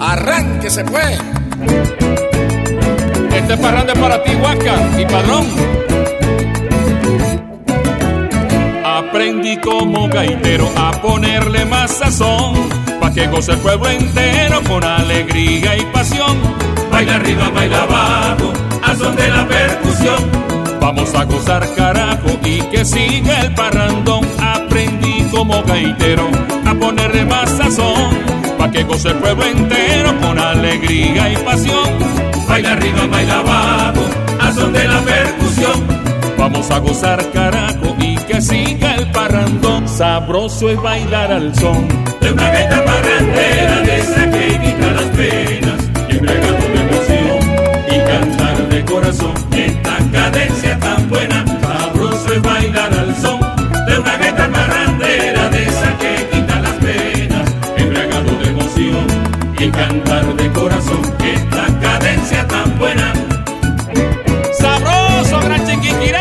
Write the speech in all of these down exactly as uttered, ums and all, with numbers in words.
Arránquese pues. Este parranda es para ti, Huasca y Padrón. Aprendí como gaitero a ponerle más sazón, pa' que goce el pueblo entero con alegría y pasión. Baila arriba, baila abajo, al son de la percusión. Vamos a gozar, carajo, y que siga el parrandón. Aprendí como gaitero a ponerle más sazón, pa' que goce el pueblo entero con alegría y pasión. Baila arriba, baila abajo, al son de la percusión. Vamos a gozar, carajo, y que siga el parrandón. Sabroso es bailar al son de una gaita parrandera, de esa que quita las penas, embriagado de emoción y cantar de corazón. Esta cadencia tan buena, sabroso es bailar al son de una gaita parrandera, de esa que quita las penas, embriagado de emoción y cantar de corazón. Esta cadencia tan buena. Sabroso, gran Chiquinquirá.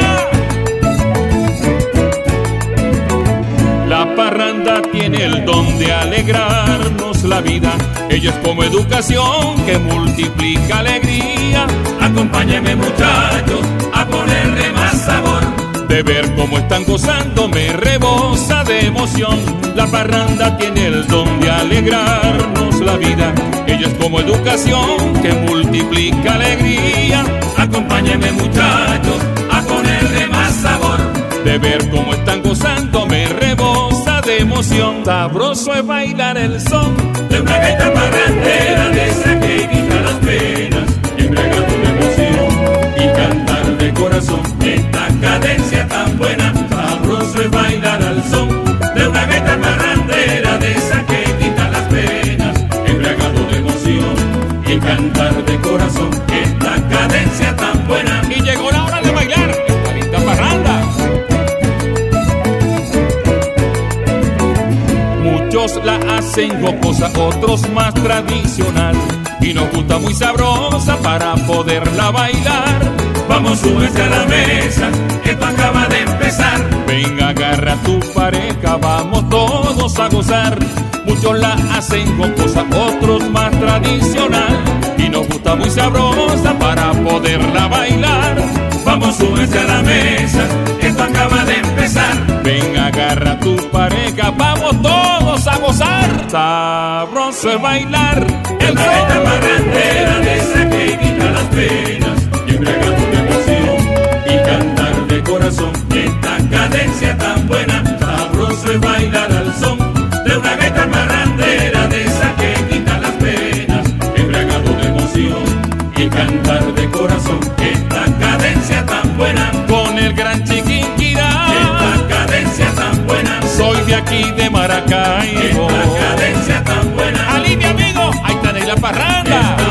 La parranda tiene el don de alegrarnos la vida. Ella es como educación que multiplica alegría. Acompáñenme, muchachos, a ponerle más sabor. De ver cómo están gozando me rebosa de emoción. La parranda tiene el don de alegrarnos la vida. Ella es como educación que multiplica alegría. Acompáñenme, muchachos, a ponerle más sabor. De ver cómo están gozando me rebosa de emoción. Sabroso es bailar el son de una gaita parrandera, de esa que quita las penas, embriagado de emoción y cantar de corazón. Esta cadencia tan buena, sabroso es bailar al son de una gaita parrandera, de esa que quita las penas, embriagado de emoción y cantar de corazón. Esta cadencia tan buena. Y llegó la hora de bailar esta linda parranda. Muchos la hacen jocosa, otros más tradicional, y nos gusta muy sabrosa para poderla bailar. Vamos, súbete a la mesa, esto acaba de empezar. Venga, agarra tu pareja, vamos todos a gozar. Muchos la hacen jocosa, otros más tradicional, y nos gusta muy sabrosa para poderla bailar. Vamos, súbete a la mesa, esto acaba de empezar. Ven, agarra tu pareja, vamos todos a gozar. Sabroso es bailar el son. Gaita parrandera, de esa que quita las penas, y embriagado de emoción y cantar de corazón. Esta cadencia tan buena, sabroso es bailar al son de una gaita parrandera, de esa que quita las penas, embriagado de emoción y cantar de corazón. Esta cadencia tan buena, con el gran Chiquinquirá. Esta cadencia tan buena, soy de aquí de Maracaibo. Esta cadencia tan buena, Ali, mi amigo, ahí está de la parranda. Esta